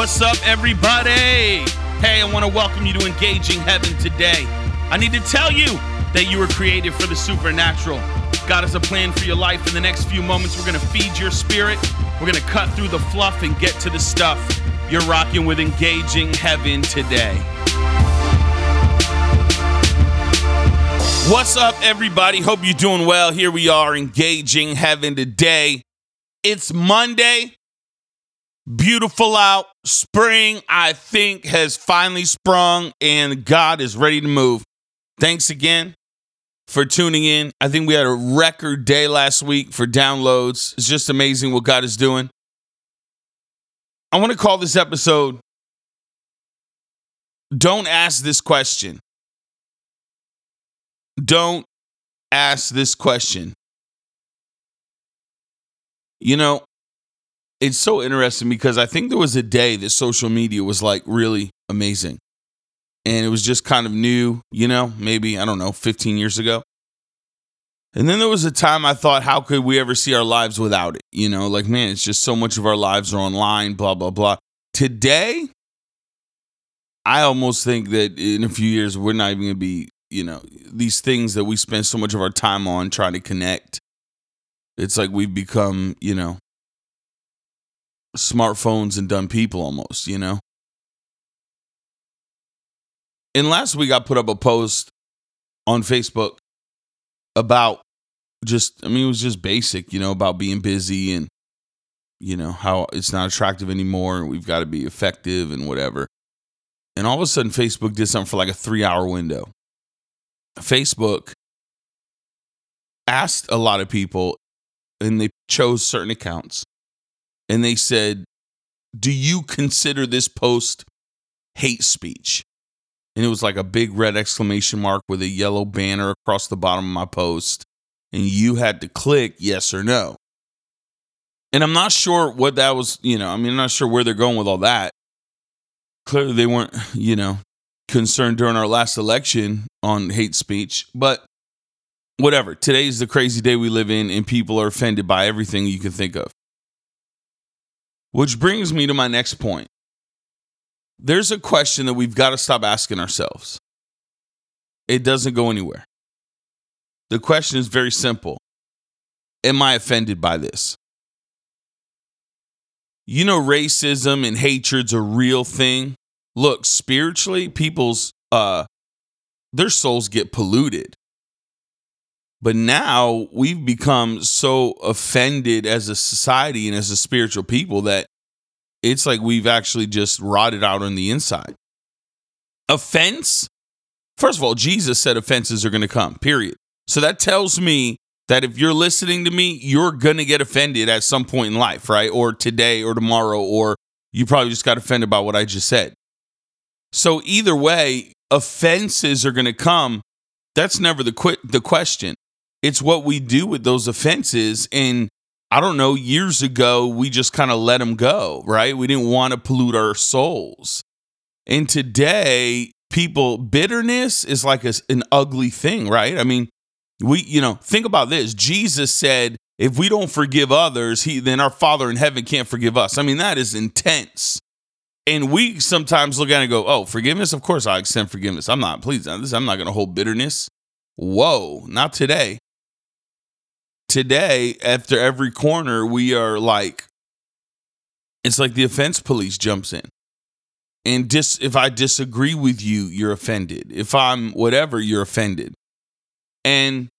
What's up, everybody? Hey, I want to welcome you to Engaging Heaven today. I need to tell you that you were created for the supernatural. God has a plan for your life. In the next few moments, we're going to feed your spirit. We're going to cut through the fluff and get to the stuff. You're rocking with Engaging Heaven today. What's up, everybody? Hope you're doing well. Here we are, Engaging Heaven today. It's Monday. Beautiful out. Spring, I think, has finally sprung, and God is ready to move. Thanks again for tuning in. I think we had a record day last week for downloads. It's just amazing what God is doing. I want to call this episode, Don't Ask This Question. Don't ask this question. You know, it's so interesting because I think there was a day that social media was like really amazing. And it was just kind of new, maybe, 15 years ago. And then there was a time I thought, how could we ever see our lives without it? Man, it's just so much of our lives are online, blah, blah, blah. Today, I almost think that in a few years, we're not even going to be, these things that we spend so much of our time on trying to connect. It's like we've become, smartphones and dumb people almost, And last week I put up a post on Facebook about it was just basic, about being busy and, how it's not attractive anymore and we've got to be effective and whatever. And all of a sudden Facebook did something for like a 3-hour window. Facebook asked a lot of people and they chose certain accounts. And they said, do you consider this post hate speech? And it was like a big red exclamation mark with a yellow banner across the bottom of my post. And you had to click yes or no. And I'm not sure what that was, I'm not sure where they're going with all that. Clearly they weren't, concerned during our last election on hate speech. But whatever. Today's the crazy day we live in and people are offended by everything you can think of. Which brings me to my next point. There's a question that we've got to stop asking ourselves. It doesn't go anywhere. The question is very simple. Am I offended by this? Racism and hatred's a real thing. Look, spiritually, people's their souls get polluted. But now we've become so offended as a society and as a spiritual people that it's like we've actually just rotted out on the inside. Offense? First of all, Jesus said offenses are going to come, period. So that tells me that if you're listening to me, you're going to get offended at some point in life, right? Or today or tomorrow, or you probably just got offended by what I just said. So either way, offenses are going to come. That's never the question. It's what we do with those offenses. And I don't know, years ago, we just kind of let them go, right? We didn't want to pollute our souls. And today, bitterness is like an ugly thing, right? I mean, think about this. Jesus said, if we don't forgive others, then our Father in heaven can't forgive us. I mean, that is intense. And we sometimes look at it and go, oh, forgiveness? Of course I extend forgiveness. I'm not going to hold bitterness. Whoa, not today. Today, after every corner, we are like, it's like the offense police jumps in. And if I disagree with you, you're offended. If I'm whatever, you're offended. And,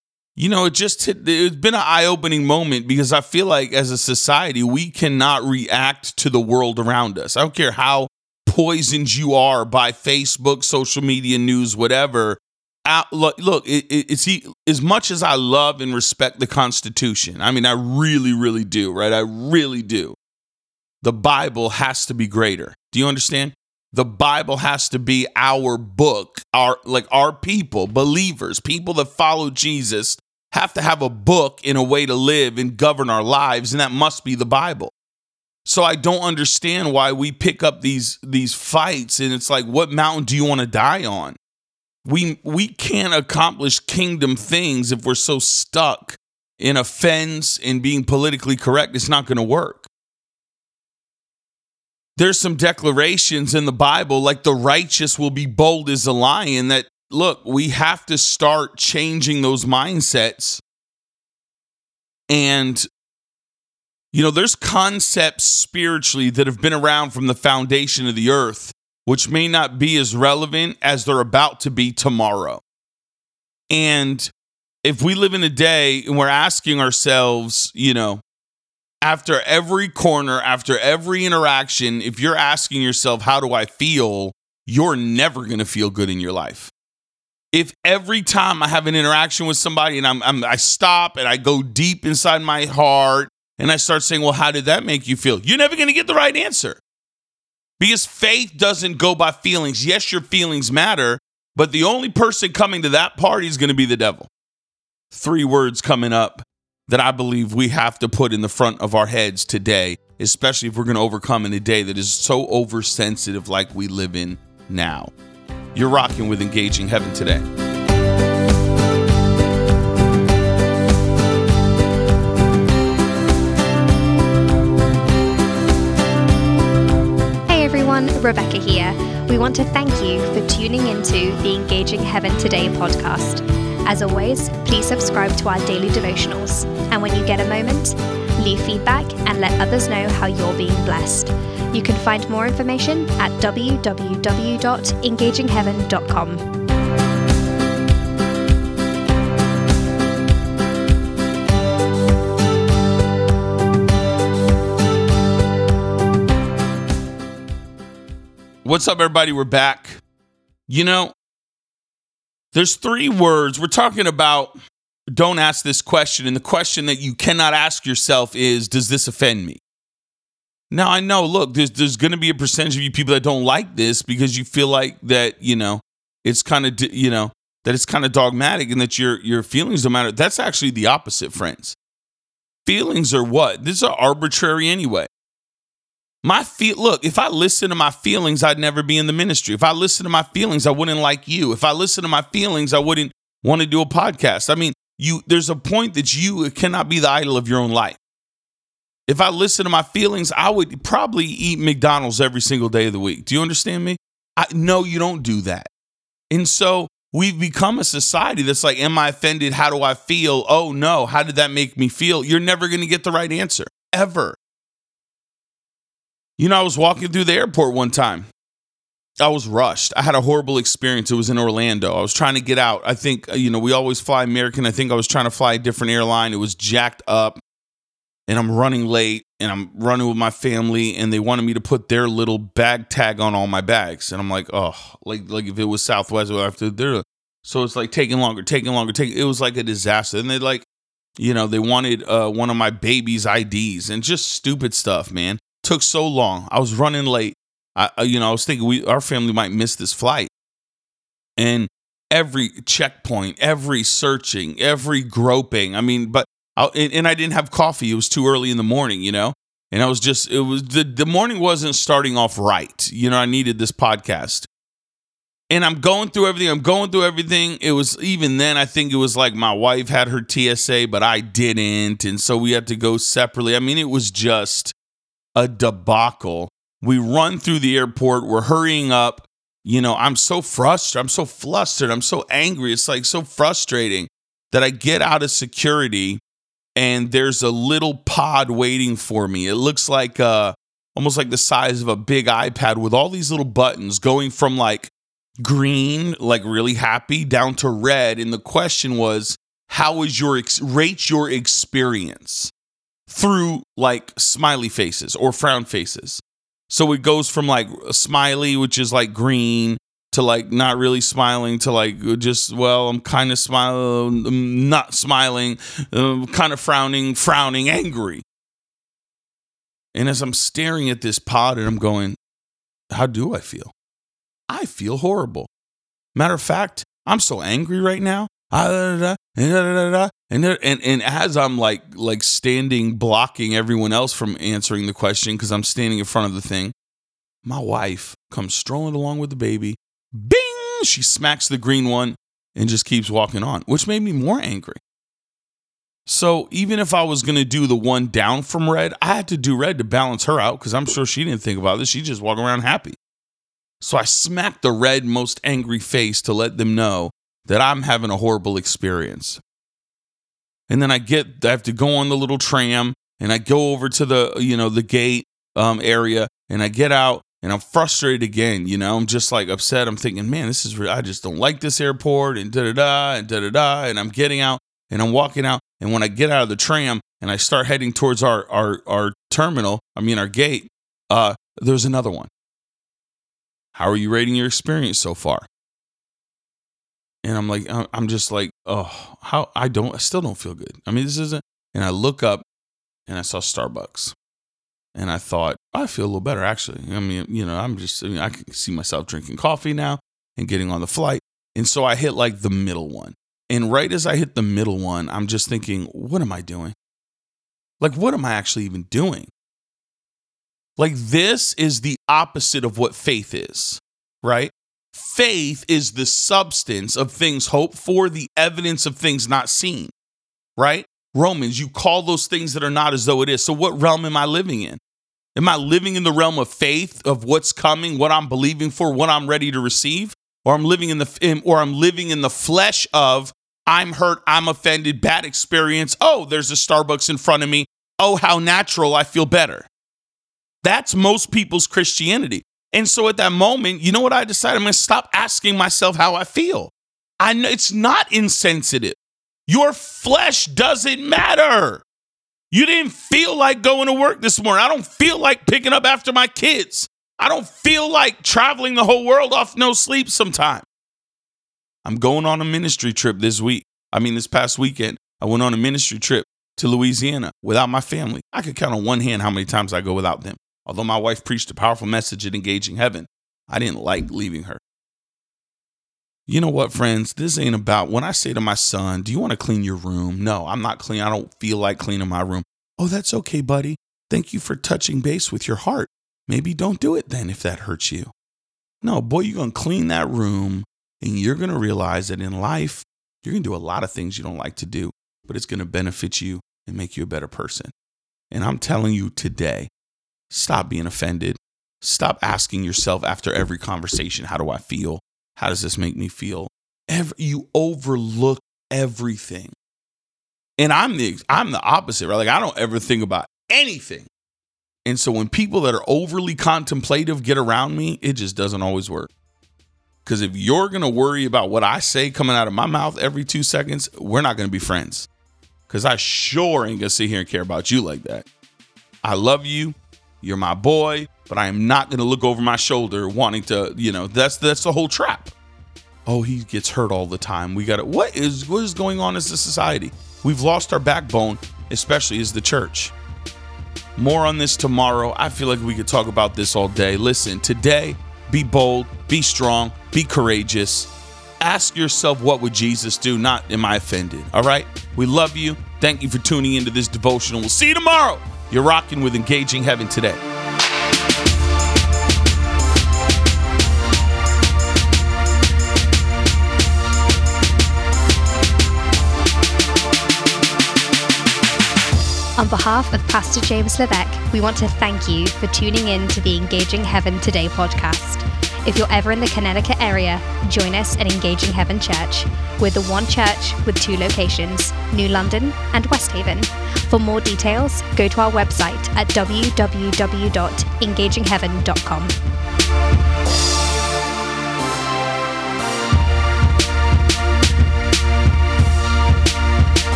it's been an eye-opening moment because I feel like as a society, we cannot react to the world around us. I don't care how poisoned you are by Facebook, social media, news, whatever. Look, it's as much as I love and respect the Constitution. I mean, I really, really do, right? I really do. The Bible has to be greater. Do you understand? The Bible has to be our book. Our people, believers, people that follow Jesus have to have a book and a way to live and govern our lives, and that must be the Bible. So I don't understand why we pick up these fights, and it's like, what mountain do you want to die on? We can't accomplish kingdom things if we're so stuck in offense and being politically correct. It's not going to work. there's some declarations in the Bible, like the righteous will be bold as a lion, that, look, we have to start changing those mindsets. And, there's concepts spiritually that have been around from the foundation of the earth, which may not be as relevant as they're about to be tomorrow. And if we live in a day and we're asking ourselves, after every corner, after every interaction, if you're asking yourself, how do I feel? You're never going to feel good in your life. If every time I have an interaction with somebody and I stop and I go deep inside my heart and I start saying, well, how did that make you feel? You're never going to get the right answer. Because faith doesn't go by feelings. Yes, your feelings matter, but the only person coming to that party is going to be the devil. 3 words coming up that I believe we have to put in the front of our heads today, especially if we're going to overcome in a day that is so oversensitive like we live in now. You're rocking with Engaging Heaven today. Hey everyone, Rebecca here. We want to thank you for tuning into the Engaging Heaven Today podcast. As always, please subscribe to our daily devotionals. And when you get a moment, leave feedback and let others know how you're being blessed. You can find more information at www.engagingheaven.com. What's up, everybody? We're back. There's 3 words. We're talking about don't ask this question. And the question that you cannot ask yourself is, does this offend me? Now, I know, look, there's going to be a percentage of you people that don't like this because you feel like that, it's kind of, that it's kind of dogmatic and that your feelings don't matter. That's actually the opposite, friends. Feelings are what? These are arbitrary anyway. Look, if I listen to my feelings, I'd never be in the ministry. If I listen to my feelings, I wouldn't like you. If I listen to my feelings, I wouldn't want to do a podcast. I mean, there's a point that you cannot be the idol of your own life. If I listen to my feelings, I would probably eat McDonald's every single day of the week. Do you understand me? No, you don't do that. And so we've become a society that's like, am I offended? How do I feel? Oh no, how did that make me feel? You're never going to get the right answer, ever. I was walking through the airport one time. I was rushed. I had a horrible experience. It was in Orlando. I was trying to get out. I think, we always fly American. I think I was trying to fly a different airline. It was jacked up. And I'm running late, and I'm running with my family, and they wanted me to put their little bag tag on all my bags. And I'm like, oh, like if it was Southwest, I have to do it. So it's like taking longer. It was like a disaster. And they they wanted one of my baby's IDs and just stupid stuff, man. Took so long. I was running late. I was thinking our family might miss this flight. And every checkpoint, every searching, every groping. But I didn't have coffee. It was too early in the morning, and the morning wasn't starting off right. I needed this podcast. And I'm going through everything. It was, even then, I think it was like my wife had her TSA, but I didn't. And so we had to go separately. It was just a debacle. We run through the airport. We're hurrying up. I'm so frustrated. I'm so flustered. I'm so angry. It's like so frustrating that I get out of security and there's a little pod waiting for me. It looks like almost like the size of a big iPad with all these little buttons going from like green, like really happy, down to red. And the question was, how is rate your experience through like smiley faces or frown faces. So it goes from like a smiley, which is like green, to like not really smiling, to like just, well, I'm kind of smiling, I'm not smiling, kind of frowning, angry. And as I'm staring at this pod and I'm going, how do I feel? I feel horrible. Matter of fact, I'm so angry right now. And as I'm like standing, blocking everyone else from answering the question because I'm standing in front of the thing, my wife comes strolling along with the baby. Bing! She smacks the green one and just keeps walking on, which made me more angry. So even if I was going to do the one down from red, I had to do red to balance her out because I'm sure she didn't think about this. She just walking around happy. So I smacked the red, most angry face to let them know that I'm having a horrible experience. And then I have to go on the little tram and I go over to the gate area and I get out and I'm frustrated again. I'm just like upset. I'm thinking, man, this is real. I just don't like this airport and da-da-da. And I'm getting out and I'm walking out. And when I get out of the tram and I start heading towards our terminal, our gate, there's another one. How are you rating your experience so far? And I'm just like, oh, I still don't feel good. This isn't. And I look up and I saw Starbucks. And I thought, I feel a little better, actually. I can see myself drinking coffee now and getting on the flight. And so I hit like the middle one. And right as I hit the middle one, I'm just thinking, what am I doing? Like, what am I actually even doing? Like, this is the opposite of what faith is, right? Faith is the substance of things hoped for, the evidence of things not seen, right? Romans, you call those things that are not as though it is. So what realm am I living in? Am I living in the realm of faith, of what's coming, what I'm believing for, what I'm ready to receive? Or I'm living in the flesh of, I'm hurt, I'm offended, bad experience. Oh, there's a Starbucks in front of me. Oh, how natural, I feel better. That's most people's Christianity. And so at that moment, you know what I decided? I'm going to stop asking myself how I feel. I know it's not insensitive. Your flesh doesn't matter. You didn't feel like going to work this morning. I don't feel like picking up after my kids. I don't feel like traveling the whole world off no sleep sometime. I'm going on a ministry trip this past weekend. I went on a ministry trip to Louisiana without my family. I could count on one hand how many times I go without them. Although my wife preached a powerful message at Engaging Heaven, I didn't like leaving her. You know what, friends? This ain't about when I say to my son, do you want to clean your room? No, I'm not clean. I don't feel like cleaning my room. Oh, that's okay, buddy. Thank you for touching base with your heart. Maybe don't do it then if that hurts you. No, boy, you're going to clean that room and you're going to realize that in life, you're going to do a lot of things you don't like to do, but it's going to benefit you and make you a better person. And I'm telling you today, stop being offended. Stop asking yourself after every conversation, how do I feel? How does this make me feel? You overlook everything. And I'm the opposite, right? Like, I don't ever think about anything. And so when people that are overly contemplative get around me, it just doesn't always work. Because if you're going to worry about what I say coming out of my mouth every 2 seconds, we're not going to be friends. Because I sure ain't going to sit here and care about you like that. I love you. You're my boy. But I am not going to look over my shoulder wanting to, that's the whole trap. Oh, he gets hurt all the time. What is going on as a society? We've lost our backbone, especially as the church. More on this tomorrow. I feel like we could talk about this all day. Listen, today, be bold, be strong, be courageous. Ask yourself, what would Jesus do? Not, am I offended? All right? We love you. Thank you for tuning into this devotional. We'll see you tomorrow. You're rocking with Engaging Heaven today. On behalf of Pastor James Levesque, we want to thank you for tuning in to the Engaging Heaven Today podcast. If you're ever in the Connecticut area, join us at Engaging Heaven Church. We're the one church with 2 locations, New London and West Haven. For more details, go to our website at www.engagingheaven.com.